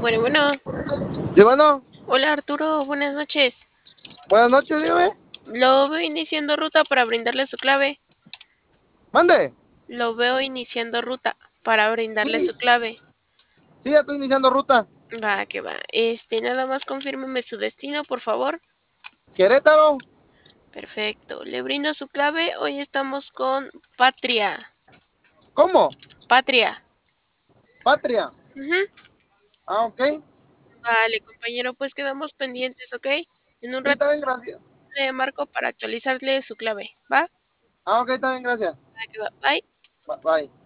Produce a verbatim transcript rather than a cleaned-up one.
Bueno, bueno. Sí, bueno, Hola Arturo, buenas noches. buenas noches, dígame. Lo veo iniciando ruta para brindarle su clave. Mande. Lo veo iniciando ruta para brindarle Sí, su clave. sí, ya estoy iniciando ruta. Va, que va. Este, nada más confírmeme su destino, por favor. Querétaro. Perfecto. Le brindo su clave. Hoy estamos con Patria. ¿Cómo? Patria. Patria. Ujú. Ah, ok. Vale, compañero, pues quedamos pendientes, ¿ok? En un Sí, rato está bien, gracias. le marco para actualizarle su clave. ¿Va? Ah, ok, está bien, gracias. Va, que va. Bye. Bye.